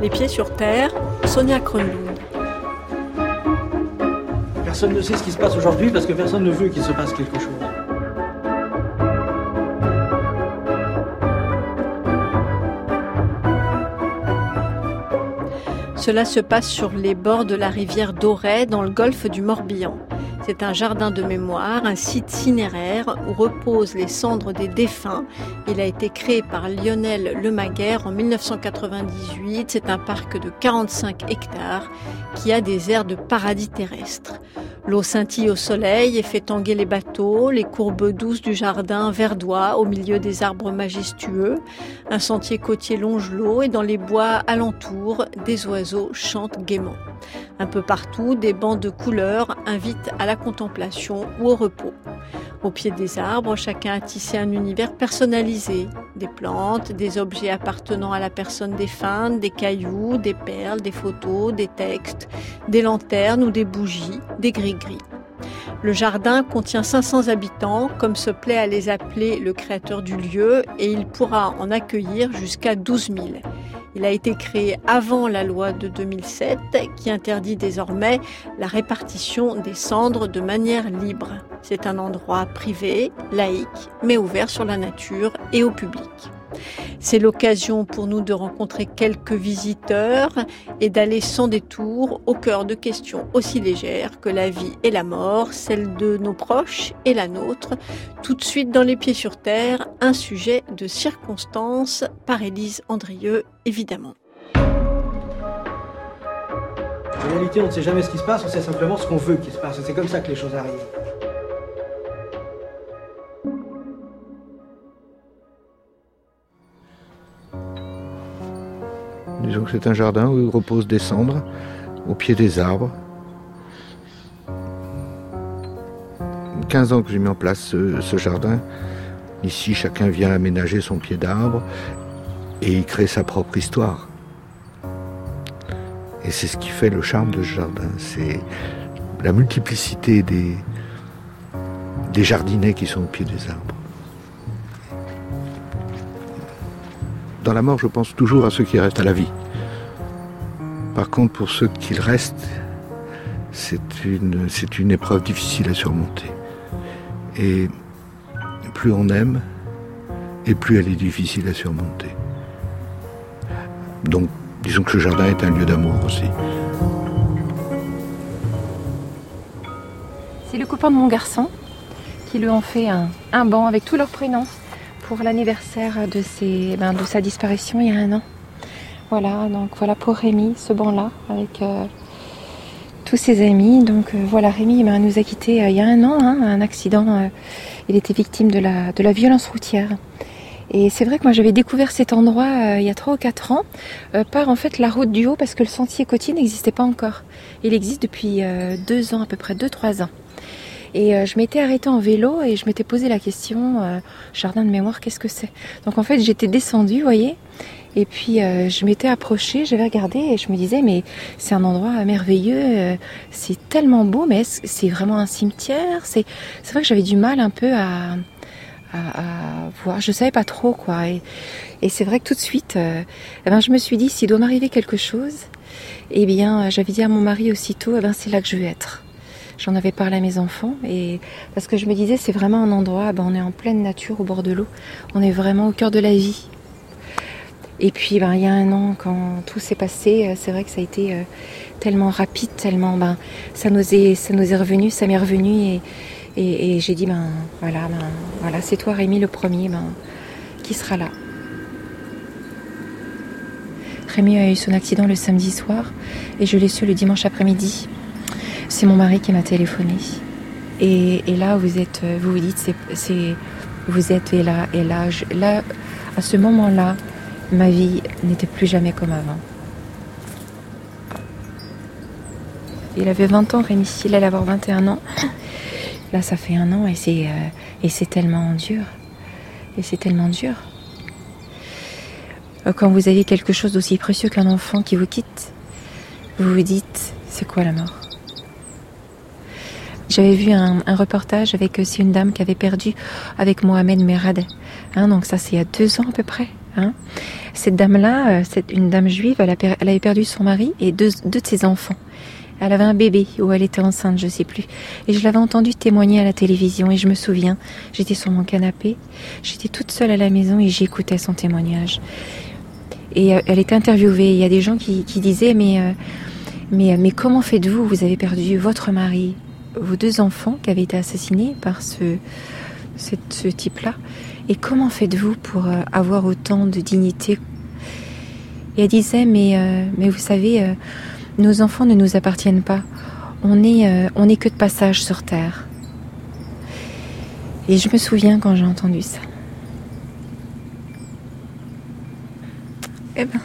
Les pieds sur terre, Sonia Kronlund. Personne ne sait ce qui se passe aujourd'hui parce que personne ne veut qu'il se passe quelque chose. Cela se passe sur les bords de la rivière d'Auray, dans le golfe du Morbihan. C'est un jardin de mémoire, un site cinéraire où reposent les cendres des défunts. Il a été créé par Lionel Lemaguère en 1998. C'est un parc de 45 hectares qui a des airs de paradis terrestre. L'eau scintille au soleil et fait tanguer les bateaux, les courbes douces du jardin verdoient au milieu des arbres majestueux. Un sentier côtier longe l'eau et dans les bois alentours, des oiseaux chantent gaiement. Un peu partout, des bancs de couleurs invitent à la contemplation ou au repos. Au pied des arbres, chacun a tissé un univers personnalisé. Des plantes, des objets appartenant à la personne défunte, des cailloux, des perles, des photos, des textes, des lanternes ou des bougies, des gris-gris. Le jardin contient 500 habitants, comme se plaît à les appeler le créateur du lieu, et il pourra en accueillir jusqu'à 12 000. Il a été créé avant la loi de 2007 qui interdit désormais la répartition des cendres de manière libre. C'est un endroit privé, laïque, mais ouvert sur la nature et au public. C'est l'occasion pour nous de rencontrer quelques visiteurs et d'aller sans détour au cœur de questions aussi légères que la vie et la mort, celle de nos proches et la nôtre. Tout de suite dans Les Pieds sur Terre, un sujet de circonstance par Élise Andrieux, évidemment. En réalité, on ne sait jamais ce qui se passe, on sait simplement ce qu'on veut qu'il se passe. C'est comme ça que les choses arrivent. Disons que c'est un jardin où reposent des cendres, au pied des arbres. 15 ans que j'ai mis en place ce jardin. Ici, chacun vient aménager son pied d'arbre et il crée sa propre histoire. Et c'est ce qui fait le charme de ce jardin. C'est la multiplicité des jardinets qui sont au pied des arbres. Dans la mort, je pense toujours à ceux qui restent à la vie. Par contre, pour ceux qui restent, c'est une épreuve difficile à surmonter. Et plus on aime, et plus elle est difficile à surmonter. Donc, disons que ce jardin est un lieu d'amour aussi. C'est le copain de mon garçon qui lui ont fait un banc avec tous leurs prénoms pour l'anniversaire de sa disparition il y a 1 an. Voilà, donc voilà pour Rémi, ce banc-là, avec tous ses amis. Donc voilà, Rémi nous a quittés il y a 1 an, un accident. Il était victime de la violence routière. Et c'est vrai que moi j'avais découvert cet endroit il y a 3 ou 4 ans par en fait la route du Haut, parce que le sentier côtier n'existait pas encore. Il existe depuis 2 ans, à peu près 2-3 ans. Et je m'étais arrêtée en vélo et je m'étais posé la question, jardin de mémoire, qu'est-ce que c'est ? Donc en fait j'étais descendue, vous voyez, et puis je m'étais approchée, j'avais regardé et je me disais mais c'est un endroit merveilleux, c'est tellement beau, mais c'est vraiment un cimetière ? C'est vrai que j'avais du mal un peu à voir, je savais pas trop quoi. Et c'est vrai que tout de suite, je me suis dit s'il doit m'arriver quelque chose, eh bien j'avais dit à mon mari aussitôt, c'est là que je veux être. J'en avais parlé à mes enfants, et parce que je me disais c'est vraiment un endroit, on est en pleine nature au bord de l'eau, on est vraiment au cœur de la vie. Et puis il y a 1 an quand tout s'est passé, c'est vrai que ça a été tellement rapide, tellement ça nous est revenu, ça m'est revenu et j'ai dit voilà c'est toi Rémi le premier qui sera là. Rémi a eu son accident le samedi soir et je l'ai su le dimanche après-midi. C'est mon mari qui m'a téléphoné. Et là, vous vous dites, vous êtes et là, à ce moment-là, ma vie n'était plus jamais comme avant. Il avait 20 ans, Rémi, il allait avoir 21 ans. Là, ça fait 1 an et c'est tellement dur. Et c'est tellement dur. Quand vous avez quelque chose d'aussi précieux qu'un enfant qui vous quitte, vous vous dites, c'est quoi la mort ? J'avais vu un reportage avec aussi une dame qui avait perdu avec Mohamed Merad. Donc ça, c'est il y a 2 ans à peu près. Hein. Cette dame-là, une dame juive, elle avait perdu son mari et deux de ses enfants. Elle avait un bébé ou elle était enceinte, je ne sais plus. Et je l'avais entendu témoigner à la télévision et je me souviens, j'étais sur mon canapé, j'étais toute seule à la maison et j'écoutais son témoignage. Et elle était interviewée. Il y a des gens qui disaient mais comment faites-vous? Vous avez perdu votre mari, vos 2 enfants qui avaient été assassinés par ce type-là. Et comment faites-vous pour avoir autant de dignité? Et elle disait mais vous savez, nos enfants ne nous appartiennent pas. On n'est que de passage sur terre. Et je me souviens quand j'ai entendu ça. Eh ben,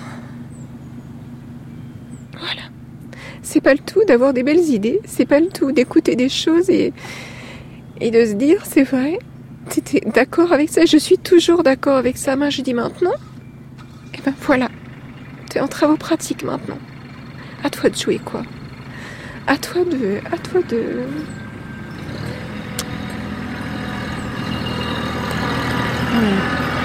voilà. C'est pas le tout d'avoir des belles idées, c'est pas le tout d'écouter des choses et de se dire, c'est vrai, t'étais d'accord avec ça, je suis toujours d'accord avec ça, mais je dis maintenant, eh ben voilà, t'es en travaux pratiques maintenant. À toi de jouer, quoi. À toi de... Ouais.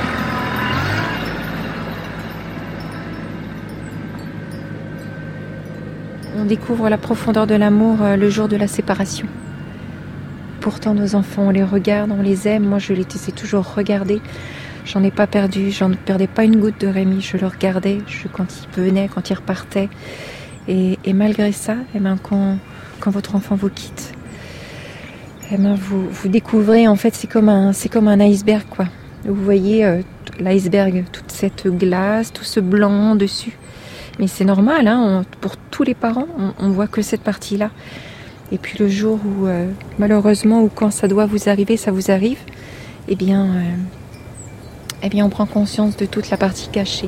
On découvre la profondeur de l'amour le jour de la séparation. Pourtant, nos enfants, on les regarde, on les aime. Moi, je les sais toujours regarder. J'en ai pas perdu, j'en ne perdais pas une goutte de Rémi. Je le regardais quand il venait, quand il repartait. Et malgré ça, eh ben, quand votre enfant vous quitte, eh ben, vous découvrez, en fait, c'est comme un iceberg, quoi. Vous voyez l'iceberg, toute cette glace, tout ce blanc dessus. Mais c'est normal, hein, pour tous les parents, on voit que cette partie-là. Et puis le jour où, malheureusement, ou quand ça doit vous arriver, ça vous arrive, eh bien, on prend conscience de toute la partie cachée.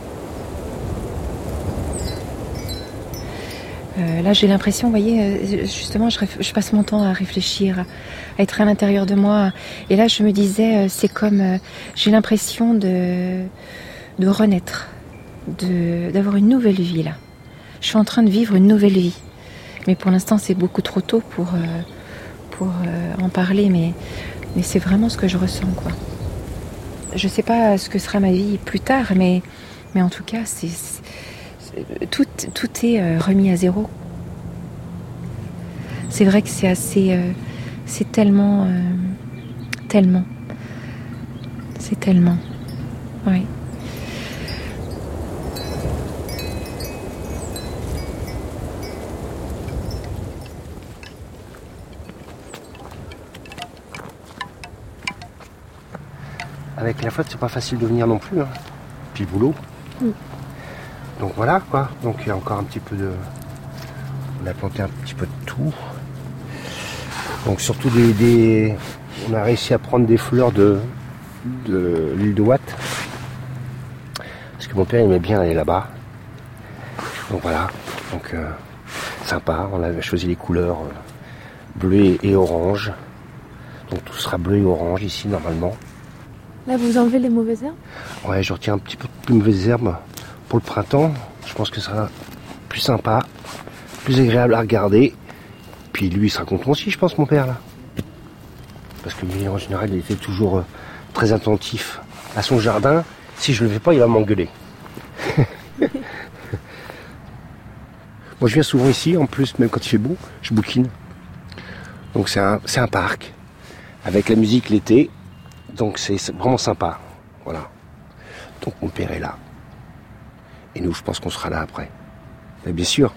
Là, j'ai l'impression, vous voyez, justement, je passe mon temps à réfléchir, à être à l'intérieur de moi. Et là, je me disais, c'est comme, j'ai l'impression de renaître, d'avoir une nouvelle vie, là. Je suis en train de vivre une nouvelle vie. Mais pour l'instant, c'est beaucoup trop tôt pour en parler, mais c'est vraiment ce que je ressens, quoi. Je ne sais pas ce que sera ma vie plus tard, mais en tout cas, tout est remis à zéro. C'est vrai que c'est assez... c'est tellement... C'est tellement... Oui. Avec la flotte, c'est pas facile de venir non plus, hein. Puis le boulot. Donc voilà, quoi. Donc il y a encore un petit peu de... On a planté un petit peu de tout. Donc surtout on a réussi à prendre des fleurs de l'île de Watt. Parce que mon père aimait bien aller là-bas. Donc voilà. Donc sympa. On avait choisi les couleurs bleu et orange. Donc tout sera bleu et orange ici normalement. Là, vous enlevez les mauvaises herbes? Ouais, je retiens un petit peu de mauvaises herbes pour le printemps. Je pense que ça sera plus sympa, plus agréable à regarder. Puis lui, il sera content aussi, je pense, mon père, là. Parce que lui, en général, il était toujours très attentif à son jardin. Si je le fais pas, il va m'engueuler. Moi, je viens souvent ici, en plus, même quand il fait beau, je bouquine. Donc c'est un parc, avec la musique l'été. Donc c'est vraiment sympa, voilà. Donc mon père est là. Et nous, je pense qu'on sera là après. Mais bien sûr.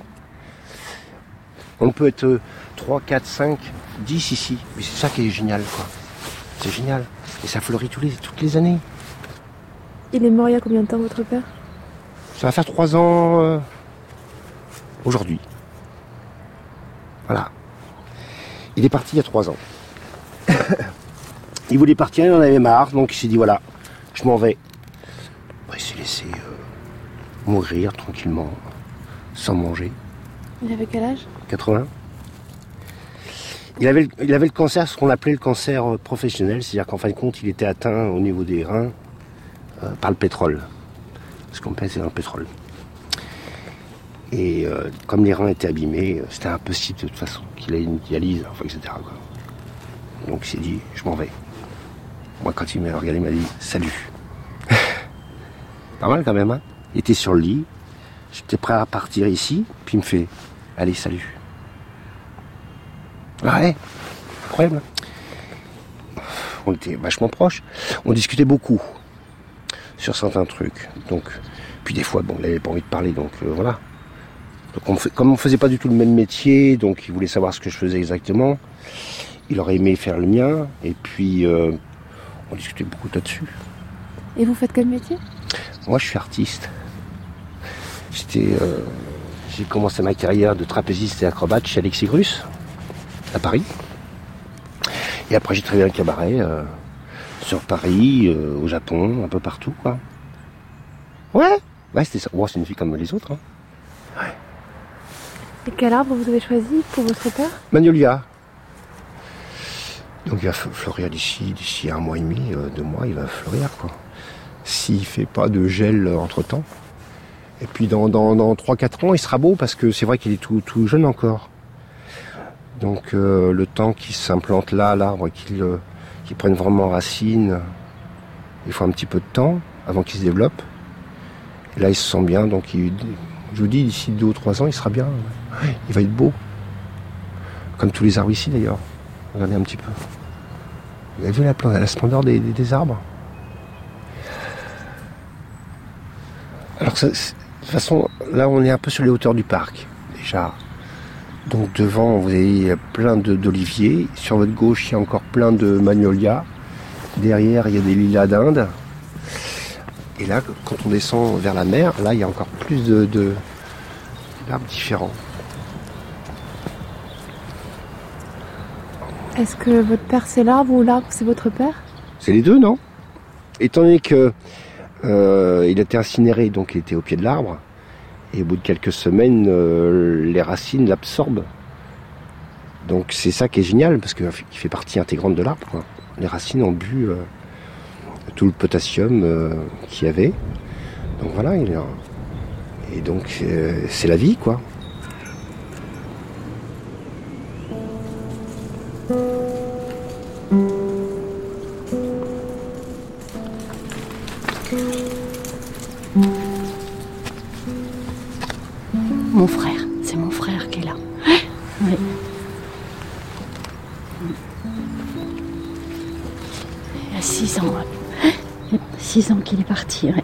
On peut être 3, 4, 5, 10 ici. Mais c'est ça qui est génial, quoi. C'est génial. Et ça fleurit toutes les années. Il est mort il y a combien de temps, votre père? Ça va faire 3 ans aujourd'hui. Voilà. Il est parti il y a 3 ans. Il voulait partir, il en avait marre, donc il s'est dit voilà, je m'en vais. Il s'est laissé mourir tranquillement, sans manger. Il avait quel âge? 80. Il avait le cancer, ce qu'on appelait le cancer professionnel, c'est-à-dire qu'en fin de compte, il était atteint au niveau des reins par le pétrole. Ce qu'on pèse, c'est dans le pétrole. Et comme les reins étaient abîmés, c'était impossible de toute façon qu'il ait une dialyse, enfin, etc. quoi. Donc il s'est dit, je m'en vais. Moi, quand il m'a regardé, il m'a dit « Salut ». Pas mal quand même, hein. Il était sur le lit. J'étais prêt à partir ici. Puis il me fait, allez, salut. Ouais, incroyable. On était vachement proches. On discutait beaucoup sur certains trucs. Donc, puis des fois, bon, il n'avait pas envie de parler, donc voilà. Donc comme on faisait pas du tout le même métier, donc il voulait savoir ce que je faisais exactement. Il aurait aimé faire le mien, et puis on discutait beaucoup là-dessus. Et vous faites quel métier? Moi, je suis artiste. J'ai commencé ma carrière de trapéziste et acrobate chez Alexis Grus, à Paris. Et après, j'ai travaillé un cabaret sur Paris, au Japon, un peu partout, quoi. Ouais, c'était ça. Bon, c'est une fille comme les autres, hein. Ouais. Et quel arbre vous avez choisi pour votre père? Magnolia. Donc il va fleurir d'ici 1 mois et demi, 2 mois, il va fleurir, quoi. S'il fait pas de gel entre-temps. Et puis dans 3-4 ans, il sera beau, parce que c'est vrai qu'il est tout jeune encore. Donc le temps qu'il s'implante là, l'arbre, qu'il prenne vraiment racine, il faut un petit peu de temps avant qu'il se développe. Et là, il se sent bien, donc je vous dis, d'ici 2 ou 3 ans, il sera bien. Il va être beau. Comme tous les arbres ici, d'ailleurs. Regardez un petit peu. Vous avez vu la splendeur des arbres? Alors, de toute façon, là, on est un peu sur les hauteurs du parc, déjà. Donc, devant, vous avez plein d'oliviers. Sur votre gauche, il y a encore plein de magnolias. Derrière, il y a des lilas d'Inde. Et là, quand on descend vers la mer, là, il y a encore plus d'arbres différents. Est-ce que votre père c'est l'arbre ou l'arbre c'est votre père? C'est les deux, non? Étant donné que il a été incinéré, donc il était au pied de l'arbre, et au bout de quelques semaines, les racines l'absorbent. Donc c'est ça qui est génial, parce qu'il fait partie intégrante de l'arbre, quoi. Les racines ont bu tout le potassium qu'il y avait. Donc voilà, et donc c'est la vie, quoi. Mon frère, c'est mon frère qui est là. Oui. Il y a 6 ans. Ouais. Il y a 6 ans qu'il est parti. Ouais.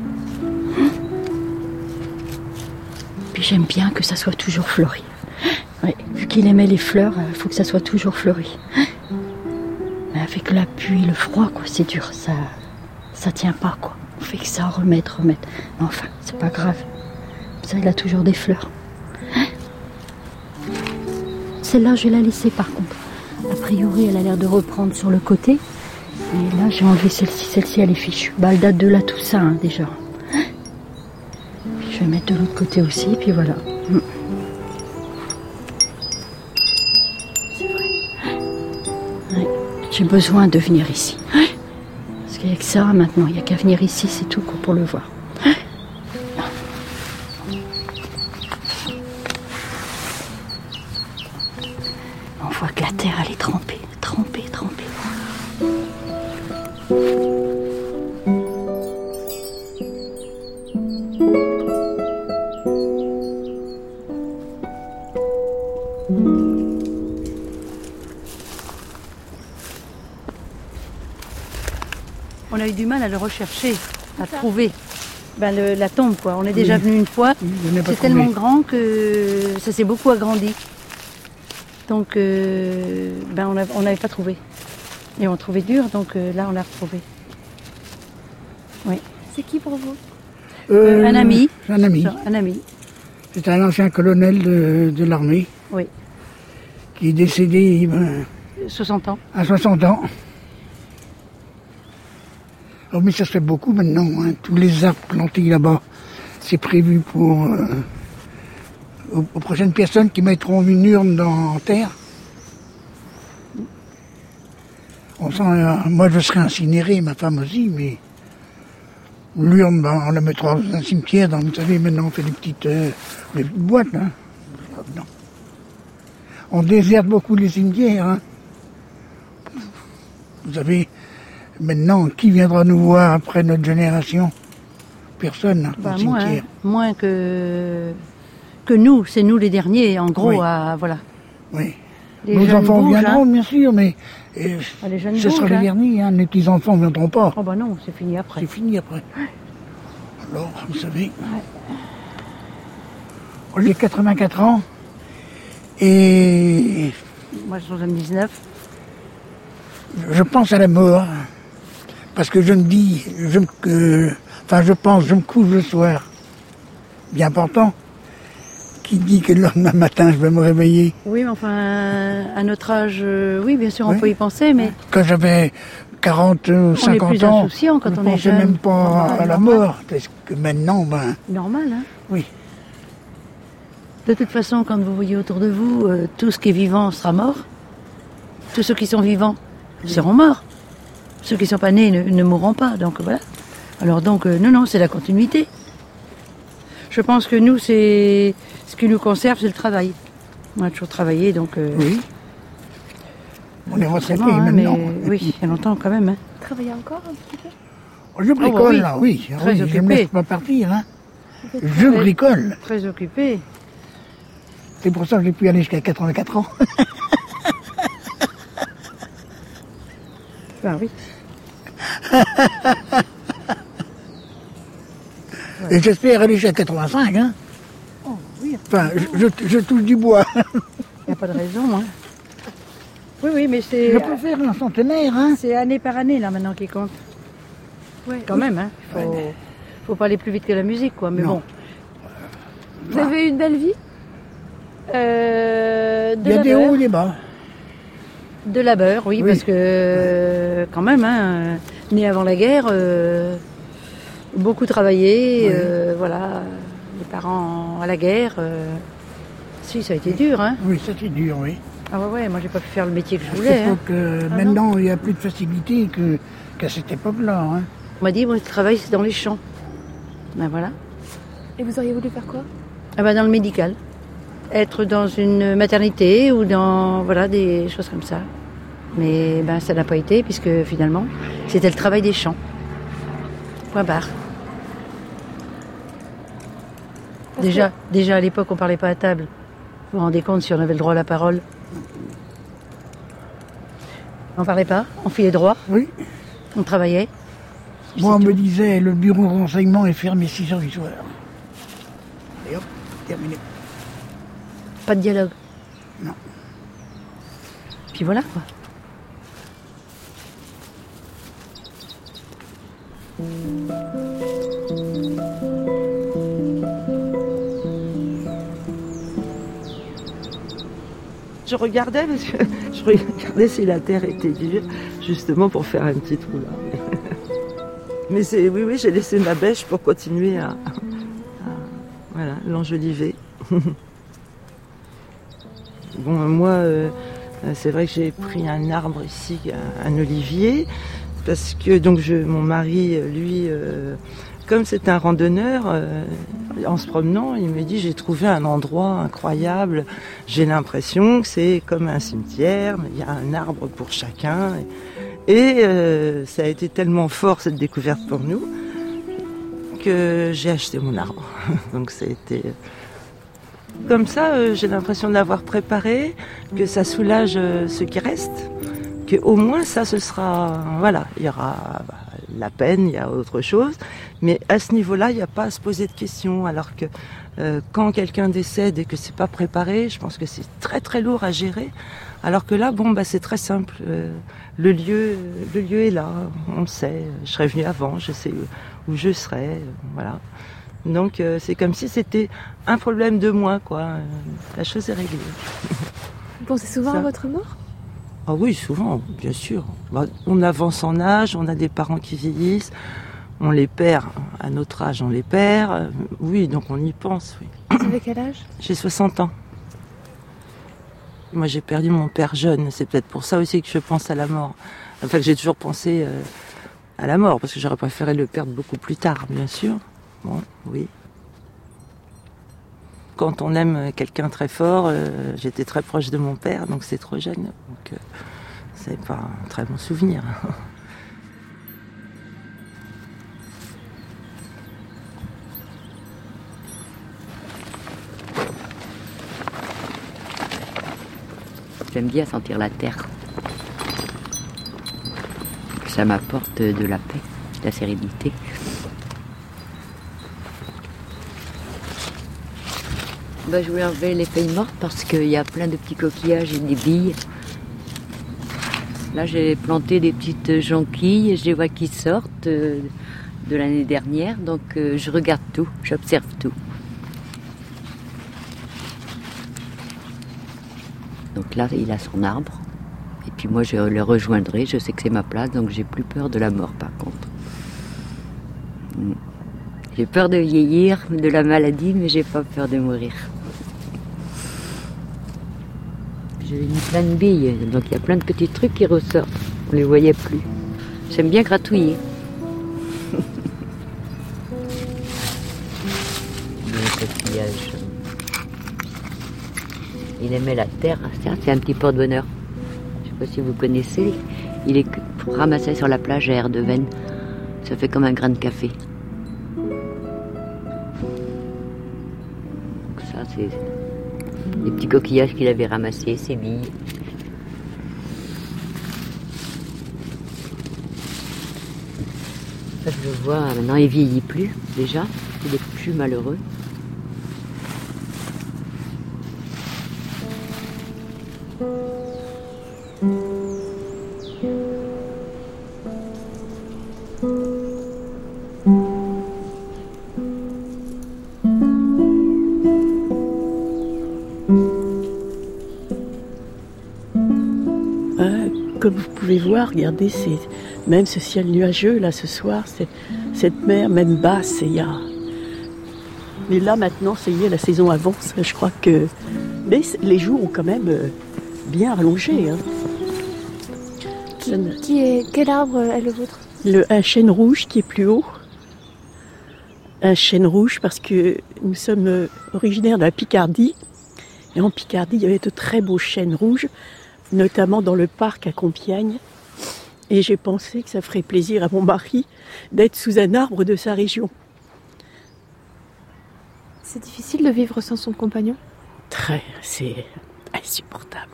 Puis j'aime bien que ça soit toujours fleuri. Ouais. Vu qu'il aimait les fleurs, il faut que ça soit toujours fleuri. Mais avec la pluie, le froid, quoi, c'est dur. Ça tient pas, quoi. On fait que ça, remettre. Mais enfin, c'est pas grave. Ça, il a toujours des fleurs. Celle-là, je vais la laisser par contre. A priori, elle a l'air de reprendre sur le côté. Et là, j'ai enlevé celle-ci. Celle-ci, elle est fichue. Bah, elle date de la Toussaint, hein, déjà. Puis je vais mettre de l'autre côté aussi, puis voilà. C'est vrai. Ouais. J'ai besoin de venir ici. Parce qu'il n'y a que ça maintenant. Il n'y a qu'à venir ici, c'est tout, quoi, pour le voir. On voit que la terre, elle est trempée. On a eu du mal à le rechercher, à trouver. La tombe, quoi. On est déjà venu une fois. C'est tellement grand que ça s'est beaucoup agrandi. Donc, on n'avait pas trouvé. Et on trouvait dur, donc là, on l'a retrouvé. Oui. C'est qui pour vous? Un ami. Un ami. Un ami. C'est un ancien colonel de l'armée. Oui. Qui est décédé 60 ans. À 60 ans. Oh, mais ça serait beaucoup maintenant, hein. Tous les arbres plantés là-bas, c'est prévu pour aux prochaines personnes qui mettront une urne dans terre. Moi je serai incinéré, ma femme aussi, mais l'urne, on la mettra dans un cimetière, vous savez, maintenant on fait des petites boîtes, hein. Non. On déserte beaucoup les cimetières, hein. Vous savez, maintenant, qui viendra nous voir après notre génération? personne hein, dans le cimetière. Moins que nous. C'est nous les derniers, en gros. Oui. Voilà. Oui. Les Nos jeunes enfants bougent, viendront, hein. bien sûr, mais Les jeunes ce sera bougent, les hein. derniers. Hein. Les petits-enfants ne viendront pas. Oh bah non, c'est fini après. C'est fini après. Alors, vous savez, j'ai 84 ans et Moi, je suis en 79. je pense à la mort. Parce que je me dis, je me couche le soir. Bien important. Qui dit que le lendemain matin, je vais me réveiller. Oui, mais enfin, à notre âge, oui, bien sûr, on peut y penser, mais Quand j'avais 40 ou 50 on est plus ans, insouciant quand je on ne est pensais jeune. même pas à la Normal. mort. Parce que maintenant, Normal, hein. oui. De toute façon, quand vous voyez autour de vous, tout ce qui est vivant sera mort. Tous ceux qui sont vivants seront morts. Ceux qui ne sont pas nés ne mourront pas. Donc voilà. Alors donc, non, c'est la continuité. Je pense que nous, ce qui nous conserve, c'est le travail. On a toujours travaillé, donc... Oui. On est retraité forcément, hein, maintenant. mais oui, il y a longtemps quand même. Hein. Travaillez encore un petit peu? Je bricole, oui. là, oui. Très Je ne occupé. me laisse pas partir. Hein. Vous êtes Je bricole. Très occupé. C'est pour ça que j'ai pu aller jusqu'à 84 ans. Ben oui. Et j'espère aller jusqu'à 85. Hein. Oh, oui. Enfin, je touche du bois. Il n'y a pas de raison, hein. Oui, mais c'est... Je peux faire un centenaire. Hein. C'est année par année, là, maintenant, qui compte. Ouais. Quand même, hein. Faut pas aller plus vite que la musique, quoi. Mais Non. bon. Vous avez eu une belle vie? Il y a des hauts et des bas. De labeur, oui, Oui. parce que quand même, hein, né avant la guerre, beaucoup travaillé, Oui. voilà, les parents à la guerre. Si, ça a été dur, hein. Oui, ça c'est dur, oui. Ah ouais, moi j'ai pas pu faire le métier que je À voulais. cette Hein. époque, maintenant, il y a plus de facilité qu'à cette époque-là. Hein. On m'a dit, mon travail c'est dans les champs. Ben voilà. Et vous auriez voulu faire quoi? Ah ben dans le médical. Être dans une maternité ou dans voilà des choses comme ça. Mais ben ça n'a pas été puisque finalement c'était le travail des champs. Point barre. Déjà à l'époque on parlait pas à table. Vous vous rendez compte si on avait le droit à la parole? On parlait pas, on filait droit, Oui. on travaillait. Moi, on C'est me tout. disait, le bureau de renseignement est fermé 6 heures du soir. Et hop, terminé. Pas de dialogue. Non. Puis voilà quoi. Je regardais parce que je regardais si la terre était dure, justement pour faire un petit trou là. Mais c'est oui, j'ai laissé ma bêche pour continuer à voilà, l'enjoliver. Bon, moi, c'est vrai que j'ai pris un arbre ici, un olivier, parce que donc mon mari, lui, comme c'est un randonneur, en se promenant, il me dit j'ai trouvé un endroit incroyable. J'ai l'impression que c'est comme un cimetière, mais il y a un arbre pour chacun. Et ça a été tellement fort cette découverte pour nous que j'ai acheté mon arbre. Donc ça a été comme ça. J'ai l'impression de l'avoir préparé, que ça soulage ce qui reste, que au moins ça ce sera voilà, il y aura la peine, il y a autre chose, mais à ce niveau-là, il n'y a pas à se poser de questions. Alors que quand quelqu'un décède et que c'est pas préparé, je pense que c'est très très lourd à gérer. Alors que là, bon, c'est très simple. Le lieu est là, on le sait. Je serais venue avant, je sais où je serais, voilà. Donc c'est comme si c'était un problème de moins, quoi. La chose est réglée. Vous pensez souvent Ça. à votre mort? Ah oui, souvent, bien sûr. On avance en âge, on a des parents qui vieillissent, on les perd. À notre âge, on les perd. Oui, donc on y pense, oui. Vous avez quel âge? J'ai 60 ans. Moi, j'ai perdu mon père jeune. C'est peut-être pour ça aussi que je pense à la mort. Enfin, que j'ai toujours pensé à la mort, parce que j'aurais préféré le perdre beaucoup plus tard, bien sûr. Bon, oui. Quand on aime quelqu'un très fort, j'étais très proche de mon père, donc c'est trop jeune. Donc, c'est pas un très bon souvenir. J'aime bien sentir la terre. Ça m'apporte de la paix, de la sérénité. Je voulais enlever les feuilles mortes parce qu'il y a plein de petits coquillages et des billes. Là, j'ai planté des petites jonquilles, je les vois qui sortent de l'année dernière, donc je regarde tout, j'observe tout. Donc là, il a son arbre, et puis moi, je le rejoindrai, je sais que c'est ma place, donc j'ai plus peur de la mort, par contre. J'ai peur de vieillir, de la maladie, mais j'ai pas peur de mourir. J'ai mis plein de billes, donc il y a plein de petits trucs qui ressortent. On les voyait plus. J'aime bien gratouiller. Le coquillage. Il aimait la terre, c'est un petit porte-bonheur. Je ne sais pas si vous connaissez. Il est ramassé sur la plage à Erdeven. Ça fait comme un grain de café. Donc ça, c'est des petits coquillages qu'il avait ramassés, ses billes. Ça, je le vois, maintenant il vieillit plus, déjà. Il est plus malheureux. Comme vous pouvez voir, regardez, même ce ciel nuageux, là, ce soir, cette mer, même basse, mais là, maintenant, ça y est, la saison avance, je crois que... Mais les jours ont quand même bien rallongé. Hein. Quel arbre est le vôtre? Un chêne rouge qui est plus haut. Un chêne rouge parce que nous sommes originaires de la Picardie. Et en Picardie, il y avait de très beaux chênes rouges, notamment dans le parc à Compiègne. Et j'ai pensé que ça ferait plaisir à mon mari d'être sous un arbre de sa région. C'est difficile de vivre sans son compagnon? C'est insupportable.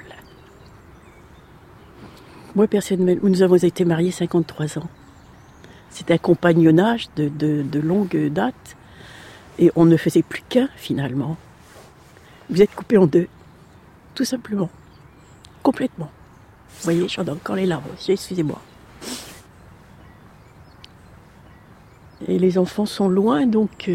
Moi, personnellement, nous avons été mariés 53 ans. C'est un compagnonnage de longue date. Et on ne faisait plus qu'un, finalement. Vous êtes coupés en deux. Tout simplement. Complètement. Vous voyez, j'en ai encore les larmes. Excusez-moi. Et les enfants sont loin, donc...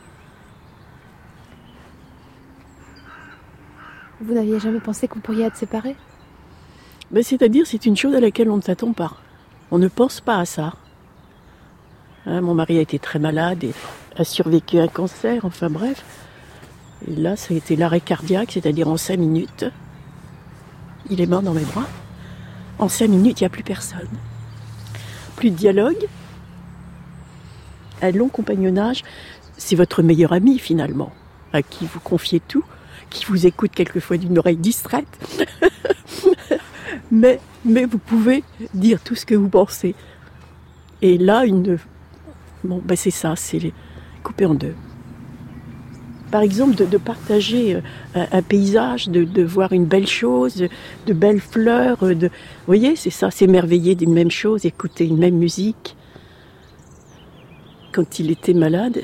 Vous n'aviez jamais pensé que vous pourriez être séparés? Ben, c'est-à-dire, c'est une chose à laquelle on ne s'attend pas. On ne pense pas à ça. Hein, mon mari a été très malade et a survécu à un cancer, enfin bref. Et là, ça a été l'arrêt cardiaque, c'est-à-dire en 5 minutes. Il est mort dans mes bras. En 5 minutes, il n'y a plus personne. Plus de dialogue. Un long compagnonnage. C'est votre meilleur ami, finalement, à qui vous confiez tout, qui vous écoute quelquefois d'une oreille distraite. mais vous pouvez dire tout ce que vous pensez. Et là, c'est ça, c'est coupé en deux. Par exemple, de partager un paysage, de voir une belle chose, de belles fleurs. Vous voyez, c'est ça, s'émerveiller d'une même chose, écouter une même musique. Quand il était malade,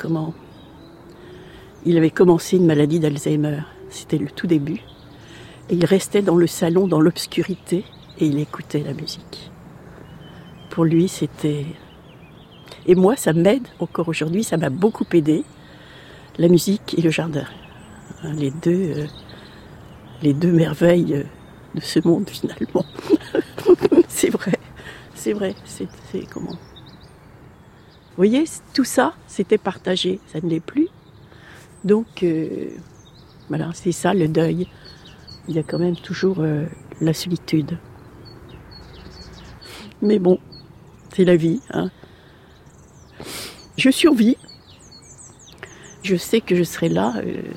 il avait commencé une maladie d'Alzheimer. C'était le tout début. Et il restait dans le salon, dans l'obscurité, et il écoutait la musique. Pour lui, c'était... Et moi, ça m'aide encore aujourd'hui, ça m'a beaucoup aidé. La musique et le jardin. Les deux merveilles de ce monde, finalement. C'est vrai. C'est comment... Vous voyez, tout ça, c'était partagé. Ça ne l'est plus. Donc, voilà, c'est ça le deuil. Il y a quand même toujours la solitude. Mais bon, c'est la vie. Hein. Je survis. Je sais que je serai là.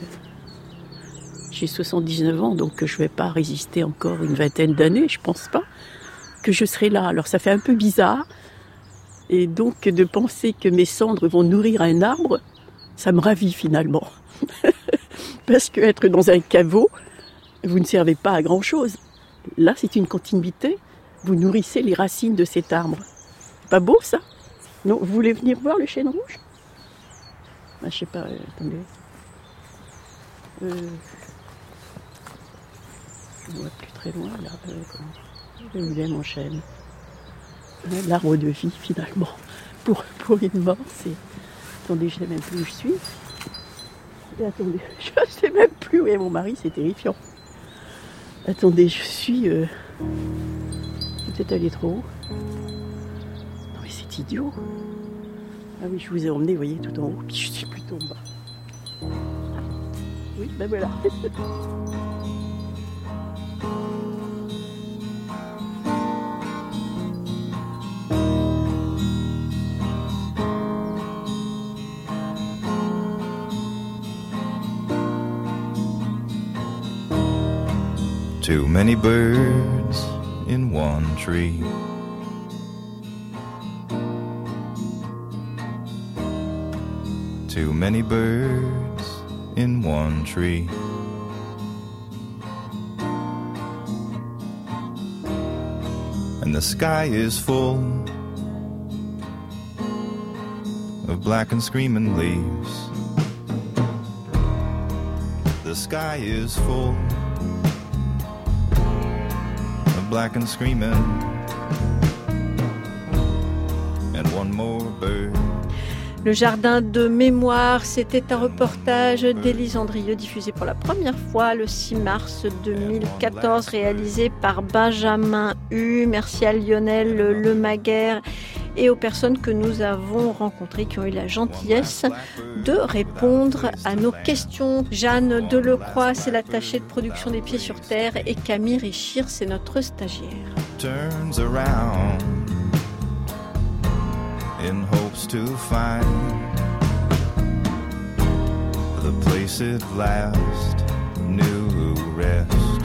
J'ai 79 ans, donc je ne vais pas résister encore une vingtaine d'années, je ne pense pas que je serai là. Alors ça fait un peu bizarre. Et donc de penser que mes cendres vont nourrir un arbre, ça me ravit finalement. Parce qu'être dans un caveau, vous ne servez pas à grand-chose. Là, c'est une continuité. Vous nourrissez les racines de cet arbre. C'est pas beau, ça? Non, vous voulez venir voir le chêne rouge? Je sais pas, attendez. Je ne vois plus très loin, là. Il est mon chêne. L'arbre de vie, finalement. Pour une mort, c'est... Attendez, je ne sais même plus où je suis. Et attendez, je ne sais même plus où est mon mari, c'est terrifiant. Attendez, je suis... Peut-être aller trop haut. Non mais c'est idiot. Ah oui, je vous ai emmené, vous voyez, tout en haut, puis je suis plutôt en bas. Oui, ben voilà. Too many birds in one tree. Too many birds in one tree. And the sky is full of black and screaming leaves. The sky is full of black and screaming, and one more bird. Le jardin de mémoire, c'était un reportage d'Élise Andrieux diffusé pour la première fois le 6 mars 2014, réalisé par Benjamin Hu. Merci à Lionel Lemaguer et aux personnes que nous avons rencontrées qui ont eu la gentillesse de répondre à nos questions. Jeanne Delecroix, c'est l'attachée de production des Pieds sur Terre, et Camille Richir, c'est notre stagiaire. Turns around in hopes to find the place at last knew rest.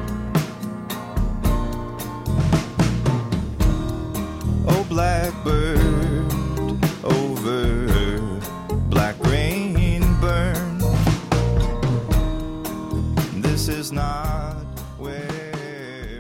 Oh, blackbird,